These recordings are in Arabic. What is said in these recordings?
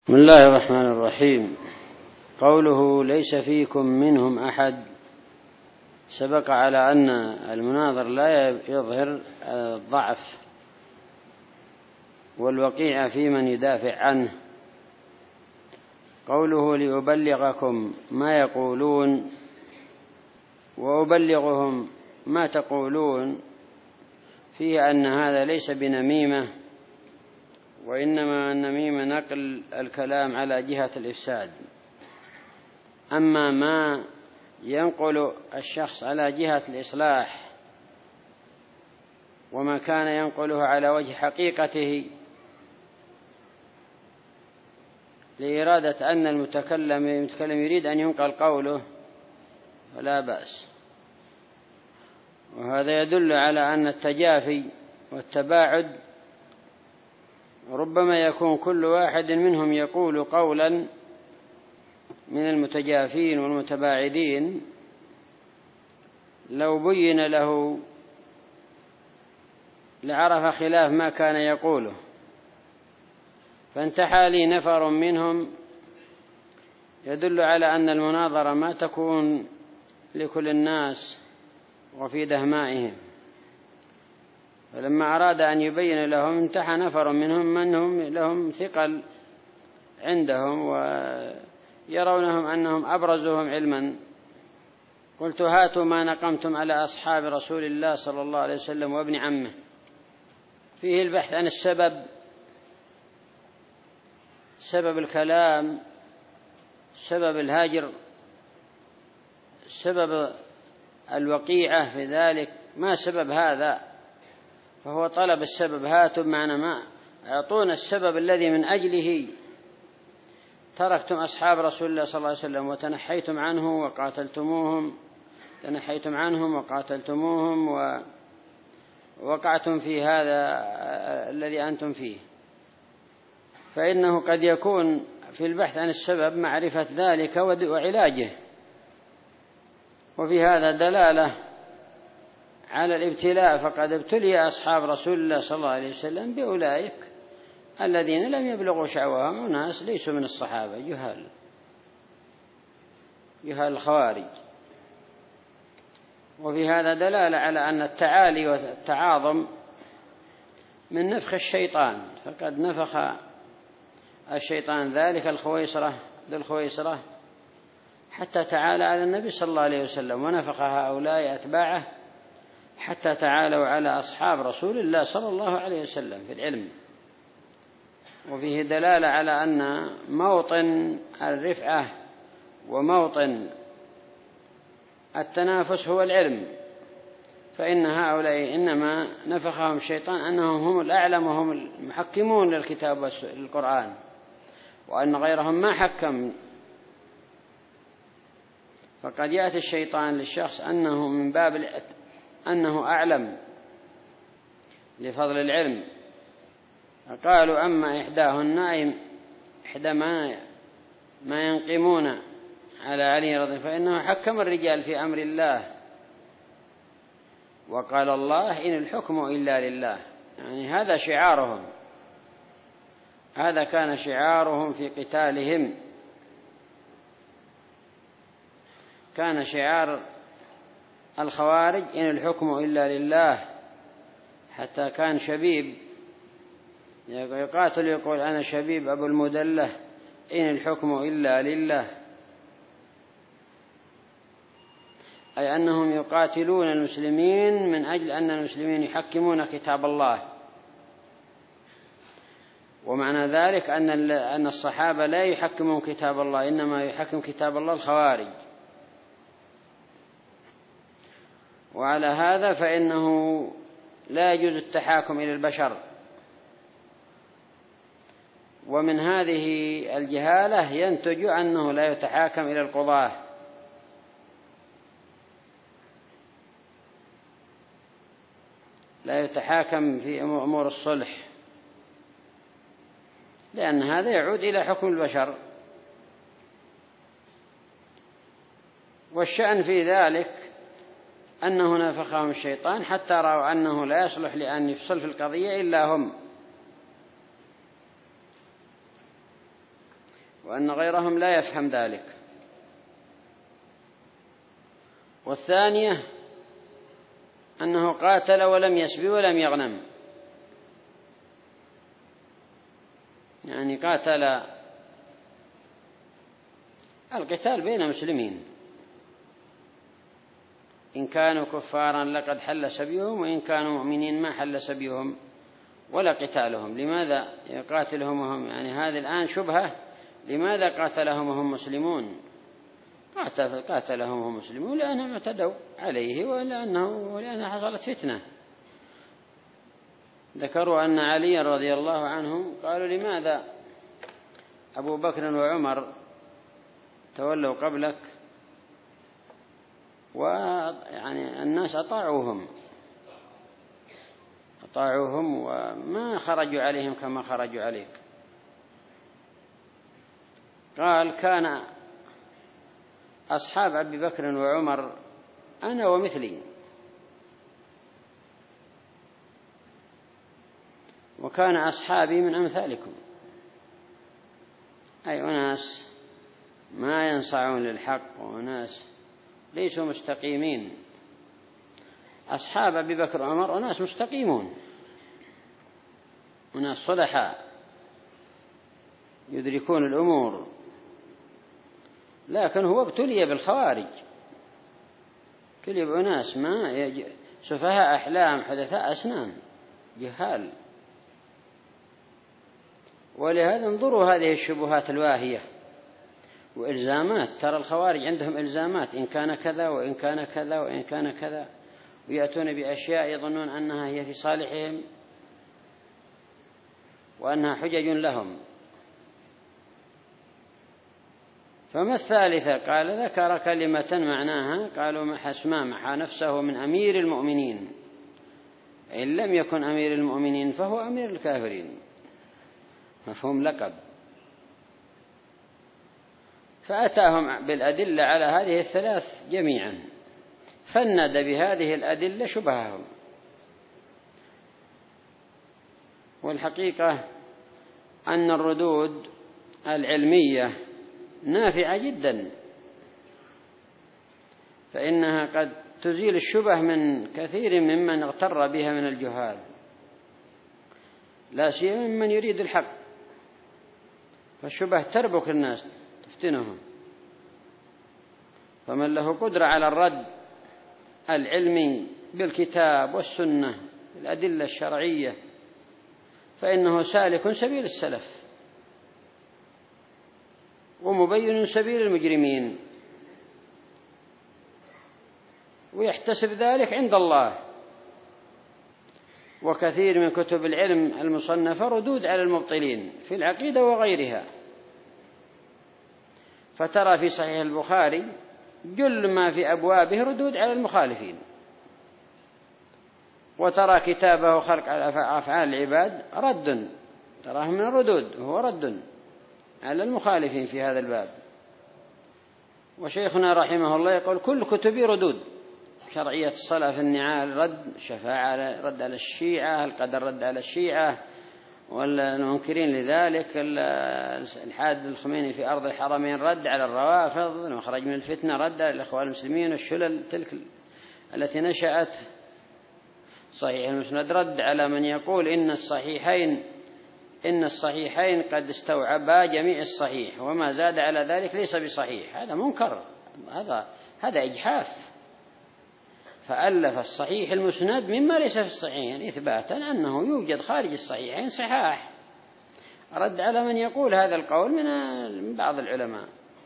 بسم الله الرحمن الرحيم. قوله ليس فيكم منهم أحد سبق على أن المناظر لا يظهر الضعف والوقيع في من يدافع عنه. قوله لأبلغكم ما يقولون وأبلغهم ما تقولون فيه أن هذا ليس بنميمة، وإنما النميمة نقل الكلام على جهة الإفساد. أما ما ينقل الشخص على جهة الإصلاح وما كان ينقله على وجه حقيقته لإرادة أن المتكلم يريد أن ينقل قوله فلا بأس. وهذا يدل على أن التجافي والتباعد ربما يكون كل واحد منهم يقول قولا من المتجافين والمتباعدين لو بين له لعرف خلاف ما كان يقوله، فانتحى لي نفر منهم يدل على أن المناظرة ما تكون لكل الناس وفي دهمائهم. فلما أراد أن يبين لهم انتحى نفر منهم منهم لهم ثقل عندهم ويرونهم أنهم أبرزهم علما. قلت هاتوا ما نقمتم على أصحاب رسول الله صلى الله عليه وسلم وابن عمه. فيه البحث عن سبب الكلام، سبب الهاجر، سبب الوقيعة في ذلك، ما سبب هذا؟ فهو طلب السبب. هاتوا معنا ما أعطونا السبب الذي من أجله تركتم أصحاب رسول الله صلى الله عليه وسلم وتنحيتم عنه وقاتلتموهم، تنحيتم عنهم وقاتلتموهم ووقعتم في هذا الذي أنتم فيه. فإنه قد يكون في البحث عن السبب معرفة ذلك وعلاجه. وفي هذا دلالة على الابتلاء، فقد ابتلي أصحاب رسول الله صلى الله عليه وسلم بأولئك الذين لم يبلغوا شعواهم، وناس ليسوا من الصحابة، جهال الخوارج. وفي هذا دلالة على أن التعالي والتعاظم من نفخ الشيطان، فقد نفخ الشيطان ذلك ذو الخويصرة حتى تعالى على النبي صلى الله عليه وسلم، ونفخ هؤلاء أتباعه حتى تعالوا على أصحاب رسول الله صلى الله عليه وسلم في العلم. وفيه دلالة على أن موطن الرفعة وموطن التنافس هو العلم، فإن هؤلاء إنما نفخهم الشيطان أنهم هم الأعلم وهم المحكمون للكتاب والقرآن، وأن غيرهم ما حكم. فقد يأتي الشيطان للشخص أنه من باب أنه أعلم لفضل العلم. قالوا أما إحداهن إحدى ما ينقمون على علي رضي فإنه حكم الرجال في أمر الله، وقال الله إن الحكم إلا لله. يعني هذا شعارهم، هذا كان شعارهم في قتالهم، كان شعار الخوارج إن الحكم إلا لله. حتى كان شبيب يقاتل يقول أنا شبيب أبو المدلة إن الحكم إلا لله، أي أنهم يقاتلون المسلمين من أجل أن المسلمين يحكمون كتاب الله. ومعنى ذلك أن الصحابة لا يحكمون كتاب الله، إنما يحكم كتاب الله الخوارج. وعلى هذا فإنه لا يجوز التحاكم إلى البشر. ومن هذه الجهالة ينتج أنه لا يتحاكم إلى القضاة، لا يتحاكم في أمور الصلح، لأن هذا يعود إلى حكم البشر. والشأن في ذلك أنه نفخهم الشيطان حتى رأوا أنه لا يصلح لأن يفصل في القضية إلا هم. وأن غيرهم لا يفهم ذلك. والثانية أنه قاتل ولم يسبي ولم يغنم، يعني قاتل، القتال بين مسلمين إن كانوا كفارا لقد حل سبيهم، وإن كانوا مؤمنين ما حل سبيهم ولا قتالهم. لماذا يقاتلهم وهم، يعني هذه الآن شبهة، لماذا قاتلهم وهم مسلمون؟ قاتلهم وهم مسلمون لأنهم اعتدوا عليه ولأنها حصلت فتنة. ذكروا أن علي رضي الله عنه قالوا لماذا أبو بكر وعمر تولوا قبلك ويعني الناس أطاعوهم وما خرجوا عليهم كما خرجوا عليك. قال كان أصحاب أبي بكر وعمر أنا ومثلي، وكان أصحابي من أمثالكم، أي أناس ما ينصعون للحق وناس ليسوا مستقيمين. أصحاب أبي بكر وعمر أناس مستقيمون، أناس صلحاء يدركون الأمور، لكن هو ابتلي بالخوارج، ابتلي بأناس ما سفهاء أحلام حدثاء أسنان جهال. ولهذا انظروا هذه الشبهات الواهية وإلزامات، ترى الخوارج عندهم إلزامات، إن كان كذا وإن كان كذا وإن كان كذا، ويأتون بأشياء يظنون أنها هي في صالحهم وأنها حجج لهم. فما الثالثة؟ قال ذكر كلمة معناها، قالوا ما محى نفسه من أمير المؤمنين، إن لم يكن أمير المؤمنين فهو أمير الكافرين، مفهوم لقب. فأتاهم بالأدلة على هذه الثلاث جميعا، فند بهذه الأدلة شبههم. والحقيقة أن الردود العلمية نافعة جدا، فإنها قد تزيل الشبه من كثير ممن اغتر بها من الجهال، لا سيما من يريد الحق، فالشبه تربك الناس تفتنهم. فمن له قدرة على الرد العلمي بالكتاب والسنة الأدلة الشرعية فإنه سالك سبيل السلف ومبين سبيل المجرمين، ويحتسب ذلك عند الله. وكثير من كتب العلم المصنفة ردود على المبطلين في العقيدة وغيرها، فترى في صحيح البخاري جل ما في أبوابه ردود على المخالفين، وترى كتابه خلق أفعال العباد رد، تراه من الردود، هو رد على المخالفين في هذا الباب. وشيخنا رحمه الله يقول كل كتبي ردود، شرعية الصلاة في النعال رد، شفاعة رد على الشيعة، القدر رد على الشيعة والمنكرين لذلك، الحاد الخميني في أرض الحرمين رد على الروافض، المخرج من الفتنة رد على الإخوان المسلمين والشلل تلك التي نشأت. صحيح المسند رد على من يقول إن الصحيحين قد استوعبا جميع الصحيح وما زاد على ذلك ليس بصحيح، هذا منكر، هذا إجحاف. فألف الصحيح المسند مما ليس في الصحيحين إثباتا أنه يوجد خارج الصحيحين صحاح. رد على من يقول هذا القول من بعض العلماء،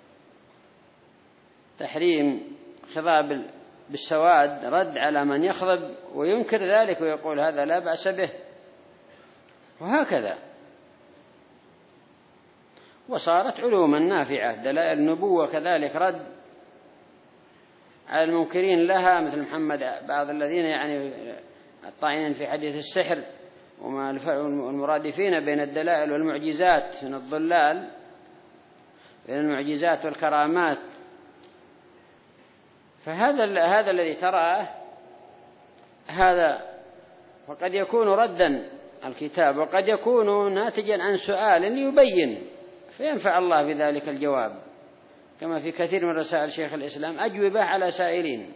تحريم خضاب بالسواد، رد على من يخضب وينكر ذلك ويقول هذا لا بأس به، وهكذا. وصارت علوما نافعة، دلائل النبوة كذلك رد على المنكرين لها، مثل محمد بعض الذين يعني الطاعنين في حديث السحر والمرادفين بين الدلائل والمعجزات من الضلال، بين المعجزات والكرامات. فهذا الذي تراه هذا وقد يكون ردا الكتاب، وقد يكون ناتجا عن سؤال ليبين فينفع الله بذلك الجواب، كما في كثير من رسائل شيخ الإسلام أجوبة على سائلين،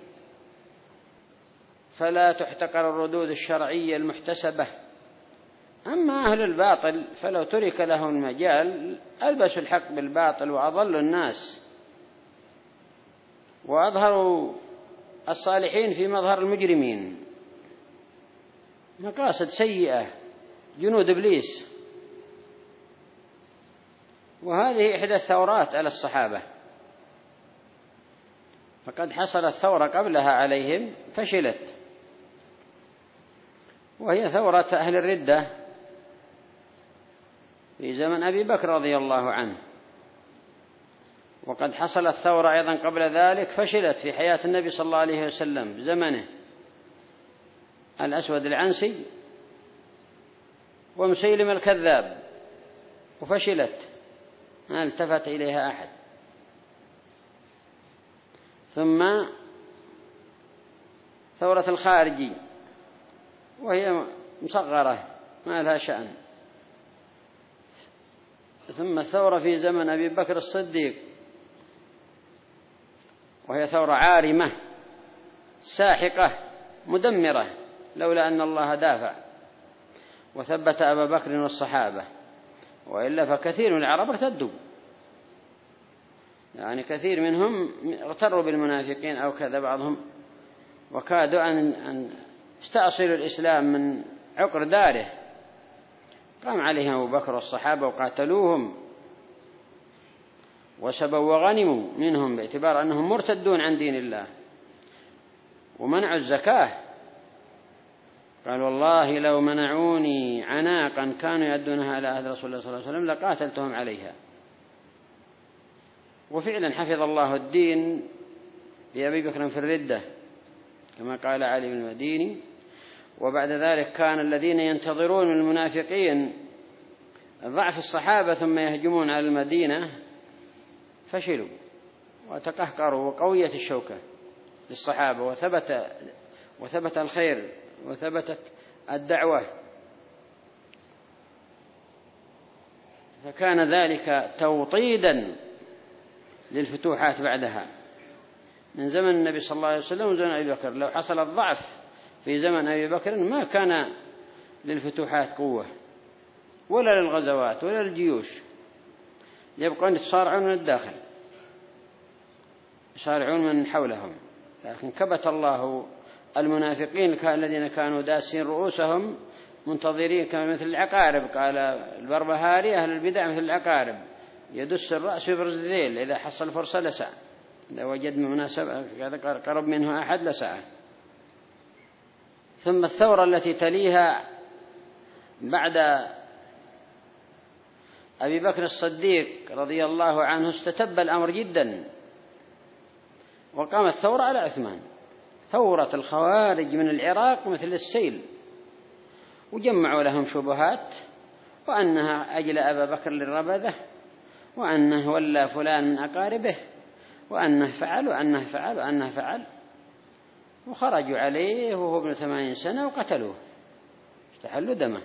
فلا تحتقر الردود الشرعية المحتسبة. أما أهل الباطل فلو ترك لهم المجال ألبسوا الحق بالباطل وأضلوا الناس، وأظهروا الصالحين في مظهر المجرمين، مقاصد سيئة، جنود إبليس. وهذه إحدى الثورات على الصحابة، فقد حصلت ثورة قبلها عليهم فشلت، وهي ثورة أهل الردة في زمن أبي بكر رضي الله عنه. وقد حصلت ثورة أيضا قبل ذلك فشلت في حياة النبي صلى الله عليه وسلم زمنه، الأسود العنسي ومسيلم الكذاب، وفشلت ما التفت إليها أحد. ثم ثورة الخارجي وهي مصغرة ما لها شأن. ثم الثورة في زمن أبي بكر الصديق وهي ثورة عارمة ساحقة مدمرة، لولا أن الله دافع وثبت أبا بكر والصحابة، وإلا فكثير من العرب ارتدوا، يعني كثير منهم اغتروا بالمنافقين أو كذا بعضهم، وكادوا أن استأصلوا الإسلام من عقر داره. قام عليهم أبو بكر والصحابة وقاتلوهم وسبوا وغنموا منهم باعتبار أنهم مرتدون عن دين الله، ومنعوا الزكاة. قال والله لو منعوني عناقا كانوا يؤدونها على عهد رسول الله صلى الله عليه وسلم لقاتلتهم عليها. وفعلا حفظ الله الدين بأبي بكر في الردة كما قال علي بن المديني. وبعد ذلك كان الذين ينتظرون من المنافقين ضعف الصحابة ثم يهجمون على المدينة فشلوا وتقهقروا، وقوية الشوكة للصحابة، وثبت الخير وثبتت الدعوة. فكان ذلك توطيدا للفتوحات بعدها من زمن النبي صلى الله عليه وسلم وزمن أبي بكر. لو حصل الضعف في زمن أبي بكر ما كان للفتوحات قوة ولا للغزوات ولا للجيوش، يبقون يتصارعون من الداخل، يصارعون من حولهم. لكن كبت الله المنافقين الذين كانوا داسين رؤوسهم منتظرين كما مثل العقارب. قال البربهاري أهل البدع مثل العقارب يدس الرأس يبرز الذيل، إذا حصل فرصة لسعى، إذا وجد مناسبة قرب منه أحد لسعى. ثم الثورة التي تليها بعد أبي بكر الصديق رضي الله عنه استتب الأمر جدا، وقامت ثورة على عثمان، ثورة الخوارج من العراق مثل السيل، وجمعوا لهم شبهات وأنها أجل أبا بكر للربذة، وأنه ولى فلان من أقاربه، وأنه فعل وأنه فعل وأنه فعل، وخرجوا عليه وهو ابن 80 سنة وقتلوه، استحلوا دمه،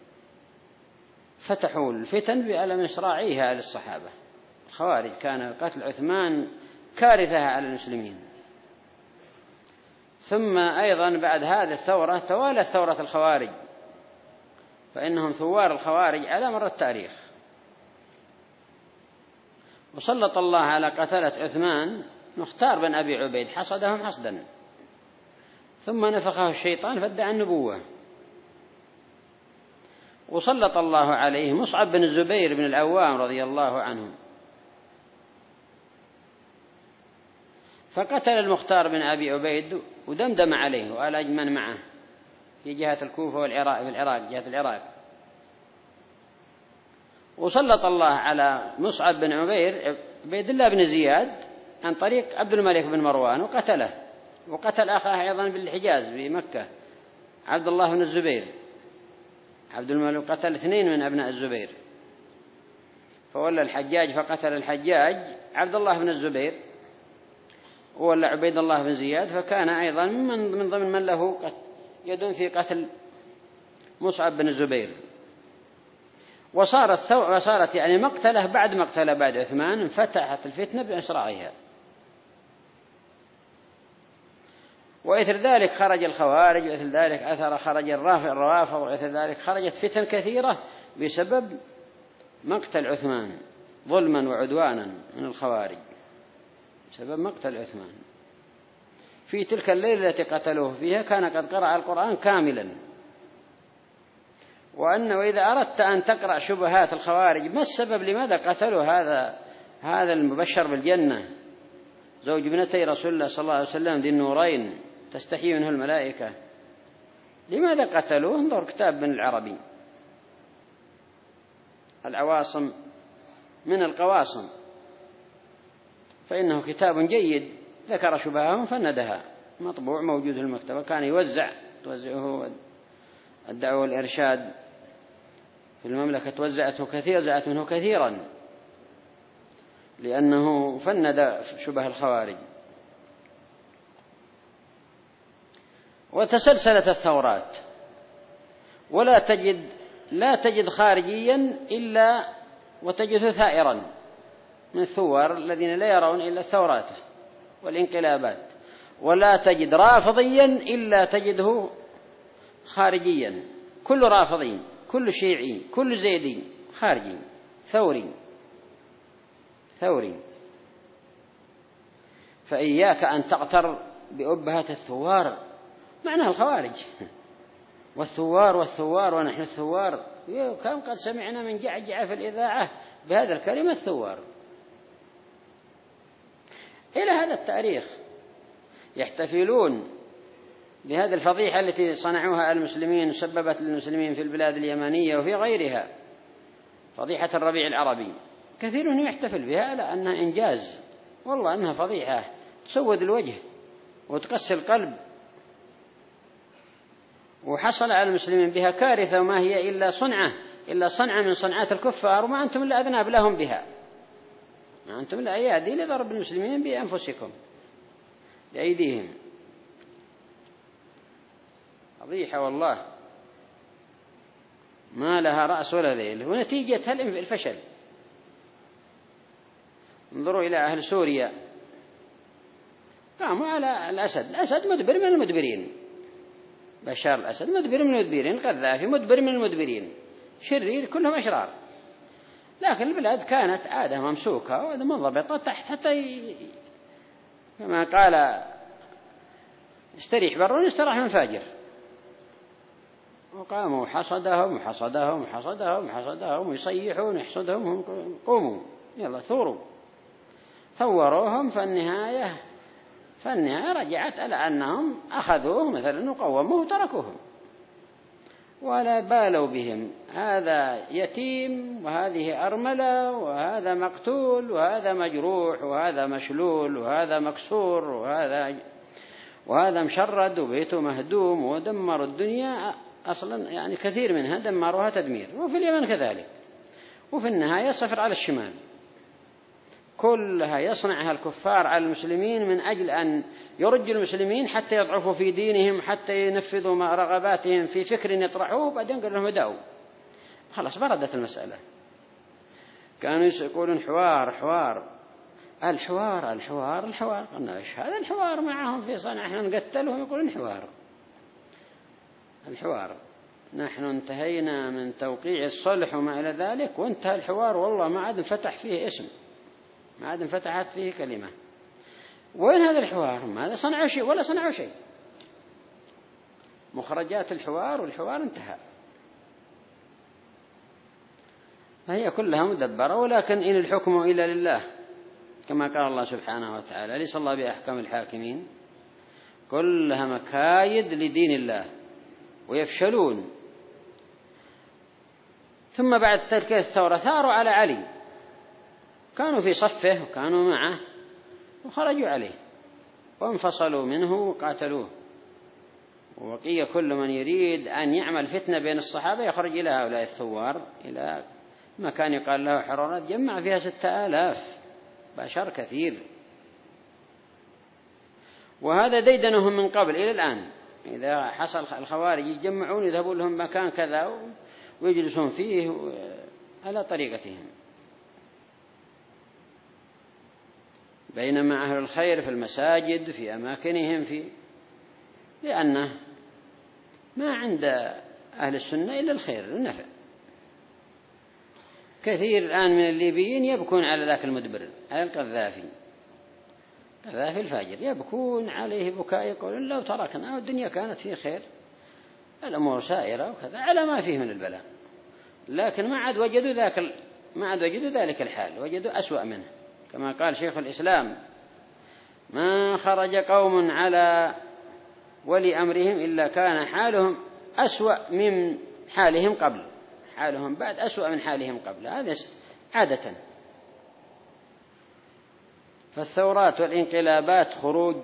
فتحوا الفتن على مصراعيها للصحابة. الخوارج كان قتل عثمان كارثة على المسلمين. ثم أيضا بعد هذه الثورة توالت ثورة الخوارج، فإنهم ثوار الخوارج على مر التاريخ. وسلط الله على قتلة عثمان مختار بن أبي عبيد، حصدهم حصدا، ثم نفخه الشيطان فادعى النبوة. وسلط الله عليه مصعب بن الزبير بن العوام رضي الله عنه، فقتل المختار بن أبي عبيد ودمدم عليه وقال أجمن معه في جهة الكوفة والعراق، في العراق جهة العراق. وسلط الله على مصعب بن عبيد الله بن زياد عن طريق عبد الملك بن مروان وقتله، وقتل أخاه أيضا بالحجاز بمكة عبد الله بن الزبير. عبد الملك قتل 2 من أبناء الزبير، فولى الحجاج فقتل الحجاج عبد الله بن الزبير، وولى عبيد الله بن زياد، فكان أيضا من ضمن من له يد في قتل مصعب بن الزبير. وصارت يعني مقتله بعد مقتله بعد عثمان، انفتحت الفتنة بإسرائها. وإثر ذلك خرج الخوارج، وإثر ذلك خرج الروافض، وإثر ذلك خرجت فتن كثيرة بسبب مقتل عثمان ظلما وعدوانا من الخوارج، بسبب مقتل عثمان. في تلك الليلة التي قتلوه فيها كان قد قرأ القرآن كاملا. وأنه إذا أردت أن تقرأ شبهات الخوارج، ما السبب لماذا قتلوا هذا المبشر بالجنة زوج ابنتي رسول الله صلى الله عليه وسلم ذي النورين تستحي منه الملائكة، لماذا قتلوه؟ انظر كتاب ابن العربي العواصم من القواصم، فإنه كتاب جيد، ذكر شبههم فندها، مطبوع موجود في المكتبة، كان توزعه الدعوة والإرشاد في المملكة، زعت منه كثيرا لأنه فند شبه الخوارج. وتسلسلت الثورات، لا تجد خارجيا إلا وتجده ثائرا من الثوار الذين لا يرون إلا الثورات والانقلابات، ولا تجد رافضيا إلا تجده خارجيا، كل رافضي، كل شيعي، كل زيدي خارجي ثوري. فإياك أن تغتر بأبهة الثوار، معناها الخوارج، والثوار ونحن الثوار. كم قد سمعنا من جعجع في الإذاعة بهذا الكلمة الثوار. إلى هذا التاريخ يحتفلون بهذه الفضيحة التي صنعوها المسلمين وسببت للمسلمين في البلاد اليمنية وفي غيرها، فضيحة الربيع العربي، كثير يحتفل بها على أنها إنجاز، والله أنها فضيحة تسود الوجه وتقسي القلب، وحصل على المسلمين بها كارثة وما هي إلا صنعة من صنعات الكفار، وما أنتم إلا أذناب لهم بها، ما أنتم إلا أيادي لضرب المسلمين بأنفسكم بأيديهم. فضيحة والله ما لها رأس ولا ذيل، ونتيجة الفشل. انظروا إلى أهل سوريا، قاموا على الأسد مدبر من المدبرين، بشار الأسد مدبر من المدبرين، القذافي مدبر من المدبرين، شرير، كلهم أشرار. لكن البلاد كانت عادة ممسوكة ومنضبطة تحت، حتى كما قال استريح برون استراح من فاجر. وقاموا حصدهم ويصيحون يحصدهم، قوموا يلا ثوروهم. فالنهاية رجعت على أنهم أخذوه مثلا وقوموه وتركوهم ولا بالوا بهم، هذا يتيم وهذه أرملة وهذا مقتول وهذا مجروح وهذا مشلول وهذا مكسور وهذا مشرد وبيته مهدوم، ودمروا الدنيا أصلا، يعني كثير منها دمروها تدمير، وفي اليمن كذلك. وفي النهاية صفر على الشمال، كلها يصنعها الكفار على المسلمين من أجل أن يرجوا المسلمين حتى يضعفوا في دينهم، حتى ينفذوا ما رغباتهم في فكر يطرحوه، بعدين قالوا لهم ادعوا، خلاص بردت المسألة. كانوا يقولون حوار قلنا ايش هذا الحوار معهم في صنعاء، احنا نقتلهم، يقولون الحوار نحن انتهينا من توقيع الصلح وما إلى ذلك، وانتهى الحوار، والله ما عاد انفتح فيه اسم، ما عاد انفتحت فيه كلمة. وين هذا الحوار؟ ماذا صنعوا شيء ولا صنعوا شيء، مخرجات الحوار والحوار انتهى. فهي كلها مدبرة، ولكن إن الحكم إلا لله، كما قال الله سبحانه وتعالى: أليس الله بأحكم الحاكمين؟ كلها مكايد لدين الله ويفشلون. ثم بعد تلك الثورة ثاروا على علي، كانوا في صفه وكانوا معه وخرجوا عليه وانفصلوا منه وقاتلوه. وبقي كل من يريد أن يعمل فتنة بين الصحابة يخرج إلى هؤلاء الثوار، إلى مكان يقال له حرارات، جمع فيها 6000 بشر كثير. وهذا ديدنهم من قبل إلى الآن، إذا حصل الخوارج يجمعون يذهبون لهم مكان كذا ويجلسون فيه على طريقتهم، بينما أهل الخير في المساجد في أماكنهم لأنه ما عند أهل السنة إلا الخير والنفع. كثير الآن من الليبيين يبكون على ذاك المدبر، على القذافي الفاجر، يبكون عليه بكاء، يقولون لو تركنا والدنيا كانت فيه خير، الأمور سائرة وكذا، على ما فيه من البلاء، لكن ما عاد وجدوا ذلك الحال، وجدوا أسوأ منه. كما قال شيخ الإسلام: ما خرج قوم على ولي أمرهم إلا كان حالهم أسوأ من حالهم قبل، حالهم بعد أسوأ من حالهم قبل، هذا عادة. فالثورات والانقلابات خروج،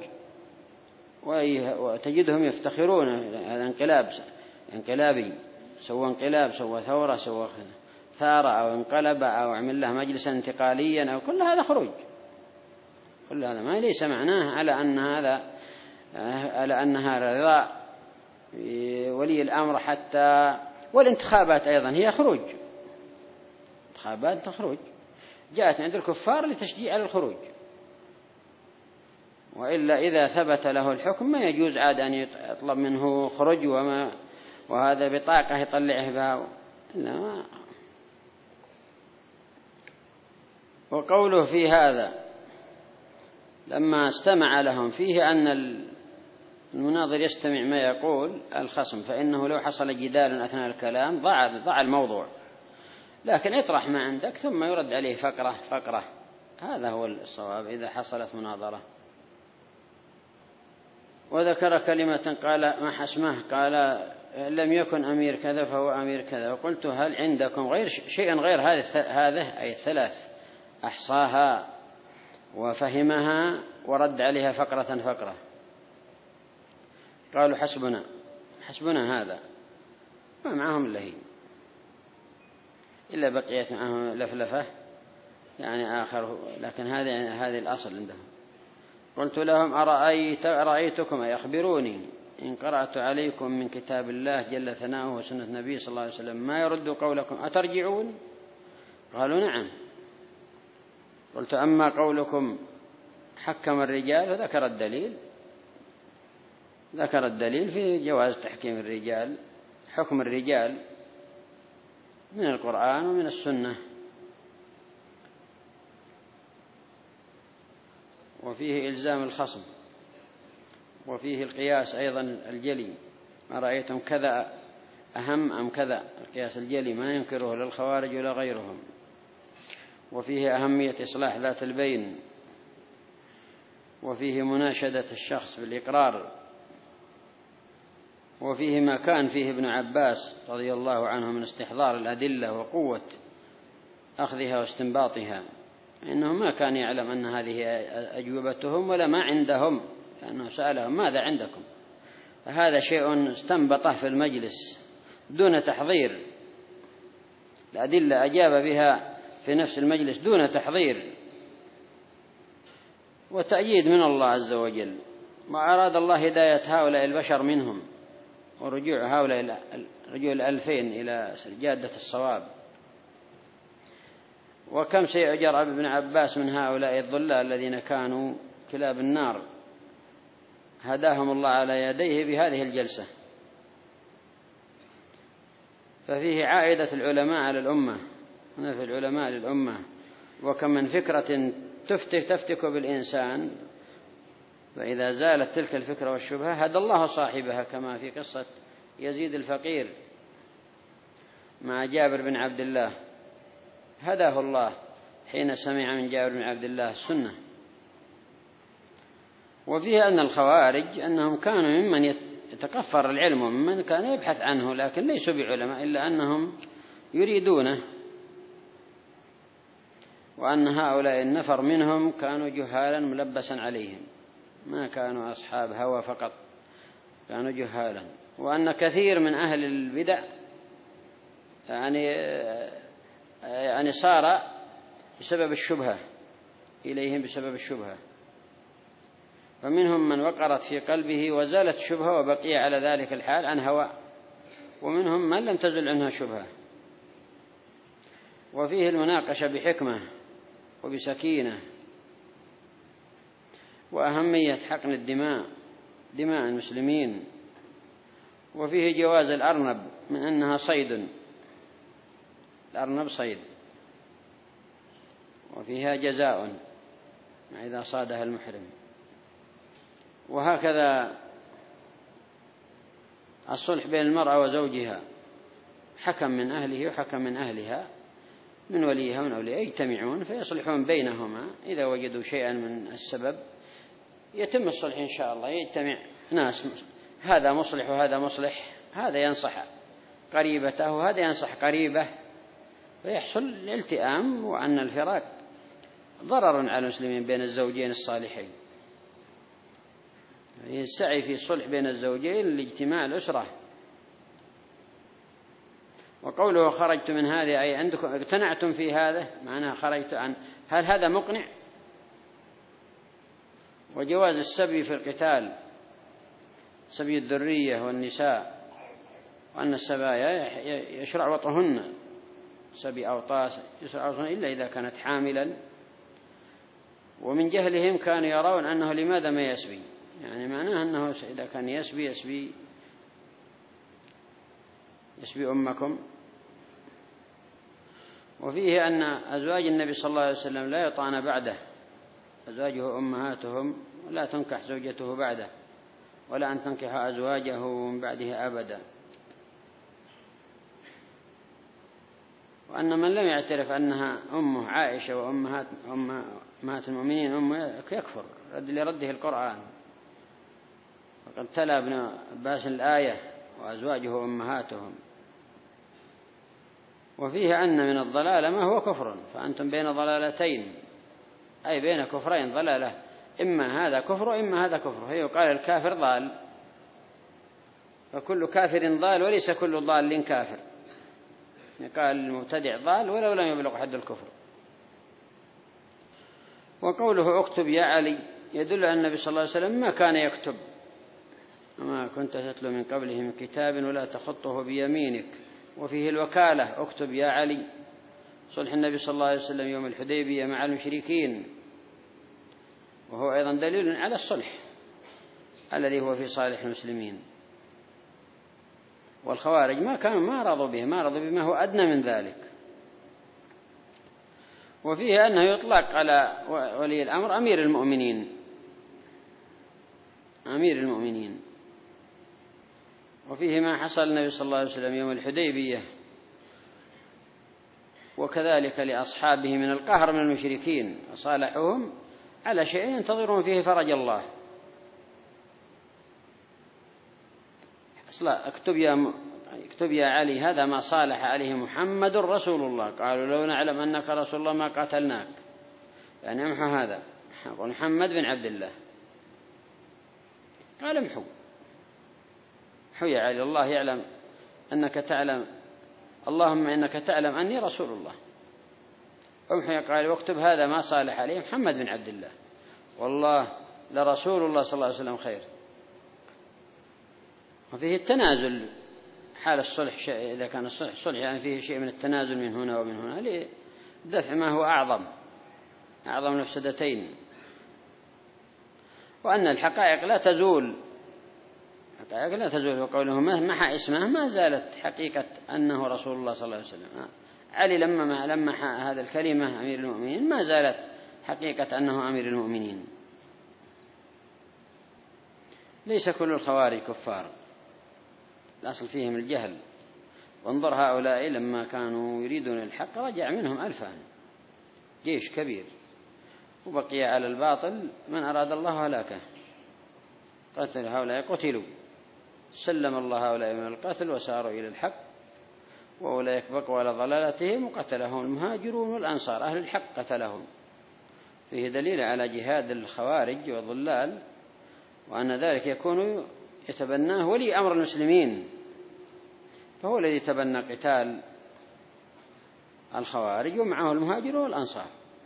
وتجدهم يفتخرون هذا انقلابي، سوى انقلاب، سوى ثورة، سوى ثارة، أو انقلب، أو عمل له مجلسا انتقاليا، أو كل هذا خروج، كل هذا ما ليس معناه على أنها رضاء ولي الأمر حتى. والانتخابات أيضا هي خروج، انتخابات تخرج جاءت عند الكفار لتشجيع على الخروج، وإلا إذا ثبت له الحكم ما يجوز عاد أن يطلب منه خروج وهذا بطاقة يطلعه بها، لا. وقوله في هذا لما استمع لهم فيه أن المناظر يستمع ما يقول الخصم، فإنه لو حصل جدال أثناء الكلام ضاع الموضوع، لكن اطرح ما عندك ثم يرد عليه فقرة، هذا هو الصواب إذا حصلت مناظرة. وذكر كلمة قال ما حسمه، قال لم يكن أمير كذا فهو أمير كذا، وقلت هل عندكم شيئا غير هذه أي الثلاث أحصاها وفهمها ورد عليها فقرة. قالوا حسبنا هذا، ما معهم اللهي إلا بقيت معهم لفلفة يعني آخر، لكن هذه الأصل عندهم. قلت لهم أرأيتكم أي أخبروني إن قرأت عليكم من كتاب الله جل ثناؤه وسنة النبي صلى الله عليه وسلم ما يرد قولكم أترجعون؟ قالوا نعم. قلت أما قولكم حكم الرجال، فذكر الدليل في جواز تحكيم الرجال، حكم الرجال من القرآن ومن السنة، وفيه إلزام الخصم، وفيه القياس أيضا الجلي، ما رأيتم كذا أهم أم كذا، القياس الجلي ما ينكره لا الخوارج ولا غيرهم، وفيه أهمية إصلاح ذات البين، وفيه مناشدة الشخص بالإقرار، وفيه ما كان فيه ابن عباس رضي الله عنه من استحضار الأدلة وقوة أخذها واستنباطها، إنه ما كان يعلم أن هذه أجوبتهم ولا ما عندهم، لأنه سألهم ماذا عندكم، فهذا شيء استنبطه في المجلس دون تحضير، الأدلة أجاب بها في نفس المجلس دون تحضير وتأييد من الله عز وجل. ما أراد الله هداية هؤلاء البشر منهم ورجوع هؤلاء رجوع الألفين إلى جادة الصواب. وكم سيأجر ابن عباس من هؤلاء الضلال الذين كانوا كلاب النار، هداهم الله على يديه بهذه الجلسة. ففيه عائدة العلماء على الأمة، نفع العلماء للأمة، وكم من فكرة تفتك بالإنسان، فإذا زالت تلك الفكرة والشبهة هدى الله صاحبها، كما في قصة يزيد الفقير مع جابر بن عبد الله، هداه الله حين سمع من جابر بن عبد الله السنة. وفيه أن الخوارج أنهم كانوا ممن يتكفر العلم وممن كان يبحث عنه، لكن ليسوا بعلماء إلا أنهم يريدونه، وأن هؤلاء النفر منهم كانوا جهالا ملبسا عليهم، ما كانوا أصحاب هوى فقط، كانوا جهالا. وأن كثير من أهل البدع يعني صار بسبب الشبهة إليهم، بسبب الشبهة، فمنهم من وقرت في قلبه وزالت الشبهة وبقي على ذلك الحال عن هوى، ومنهم من لم تزل عنها شبهة. وفيه المناقشة بحكمة وبسكينة، وأهمية حقن الدماء، دماء المسلمين. وفيه جواز الأرنب من أنها صيد، الأرنب صيد، وفيها جزاء إذا صادها المحرم. وهكذا الصلح بين المرأة وزوجها، حكم من أهله وحكم من أهلها، من وليها ومن أوليها، يجتمعون فيصلحون بينهما إذا وجدوا شيئا من السبب، يتم الصلح إن شاء الله. يجتمع ناس، هذا مصلح وهذا مصلح، هذا ينصح قريبته وهذا ينصح قريبه، فيحصل الالتئام، وأن الفراق ضرر على المسلمين بين الزوجين الصالحين. السعي في الصلح بين الزوجين لاجتماع الأسرة. وقوله خرجت من هذه، أي عندكم اقتنعتم في هذا، معناها خرجت عن، هل هذا مقنع؟ وجواز السبي في القتال، سبي الذرية والنساء، وأن السبايا يشرع وطهن، سبي أوطاس يشرع وطهن إلا إذا كانت حاملا. ومن جهلهم كانوا يرون أنه لماذا ما يسبي، يعني معناه أنه إذا كان يسبي أمكم. وفيه أن أزواج النبي صلى الله عليه وسلم لا يطعن بعده، أزواجه أمهاتهم، ولا تنكح زوجته بعده، ولا أن تنكح أزواجه من بعده أبدا. وأن من لم يعترف أنها أمه عائشة وأمهات المؤمنين أمه يكفر لرده القرآن، وقد تلا ابن عباس الآية وأزواجه أمهاتهم. وفيه أن من الضلالة ما هو كفر، فأنتم بين ضلالتين، أي بين كفرين ضلالة، إما هذا كفر وإما هذا كفر. هي قال الكافر ضال، فكل كافر ضال وليس كل ضال كافر. قال المبتدع ضال ولو لم يبلغ حد الكفر. وقوله اكتب يا علي يدل أن النبي صلى الله عليه وسلم ما كان يكتب، وما كنت تتلو من قبله من كتاب ولا تخطه بيمينك. وفيه الوكالة، اكتب يا علي، صلح النبي صلى الله عليه وسلم يوم الحديبية مع المشركين، وهو أيضا دليل على الصلح الذي هو في صالح المسلمين. والخوارج ما رضوا بما هو أدنى من ذلك. وفيه أنه يطلق على ولي الأمر أمير المؤمنين. وفيه ما حصل النبي صلى الله عليه وسلم يوم الحديبية، وكذلك لأصحابه من القهر من المشركين، وصالحهم على شيء ينتظرون فيه فرج الله. أصلا اكتب يا علي، هذا ما صالح عليه محمد رسول الله. قالوا لو نعلم أنك رسول الله ما قاتلناك، يعني امحو هذا، محمد بن عبد الله. قال امحو يا علي، الله يعلم أنك تعلم، اللهم إنك تعلم أني رسول الله. امحو. قال واكتب هذا ما صالح عليه محمد بن عبد الله، والله لرسول الله صلى الله عليه وسلم خير. وفيه التنازل حال الصلح، إذا كان الصلح صلح يعني فيه شيء من التنازل من هنا ومن هنا لدفع ما هو أعظم المفسدتين. وأن الحقائق لا تزول، وقوله محى اسمه ما زالت حقيقة أنه رسول الله صلى الله عليه وسلم. علي لما هذا الكلمة أمير المؤمنين ما زالت حقيقة أنه أمير المؤمنين. ليس كل الخوارج كفار، الأصل فيهم الجهل. وانظر هؤلاء لما كانوا يريدون الحق رجع منهم 1000 جيش كبير، وبقي على الباطل من أراد الله هلاكه. قتل هؤلاء قتلوا، سلم الله هؤلاء من القتل وساروا إلى الحق، وأولئك بقوا على ضلالتهم، وقتلهم المهاجرون والأنصار، أهل الحق قتلهم. فيه دليل على جهاد الخوارج والضلال، وأن ذلك يكون يتبناه ولي أمر المسلمين، فهو الذي تبنى قتال الخوارج، ومعه المهاجرون والأنصار.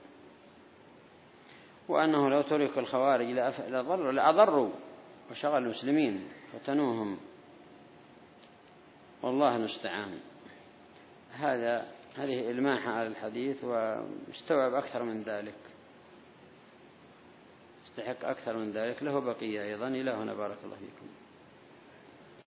وأنه لو ترك الخوارج لأضروا وشغل المسلمين فتنوهم، والله المستعان. هذا هذه إلماحة على الحديث، ويستوعب أكثر من ذلك، يستحق أكثر من ذلك، له بقية أيضا. إلى هنا، بارك الله فيكم.